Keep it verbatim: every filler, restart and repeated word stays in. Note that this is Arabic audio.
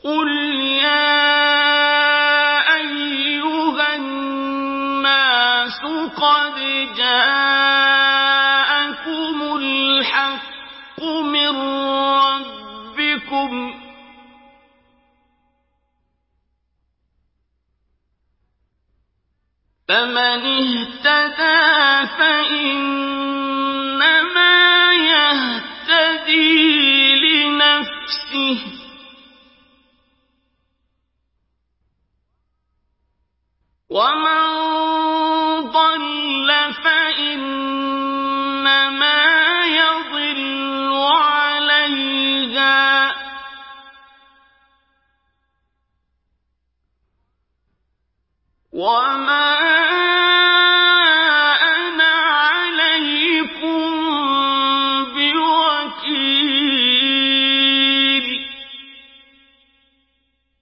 قُلْ يَا أَيُّهَا النَّاسُ قَدْ جَاءَكُمُ الْحَقُّ مِنْ رَبِّكُمْ ۖ فَمَنِ اهْتَدَىٰ فَإِنَّمَا يَهْتَدِي لِنَفْسِهِ ۖ وَمَن ضَلَّ فَإِنَّمَا يَضِلُّ عَلَيْهَا ۚ وَمَا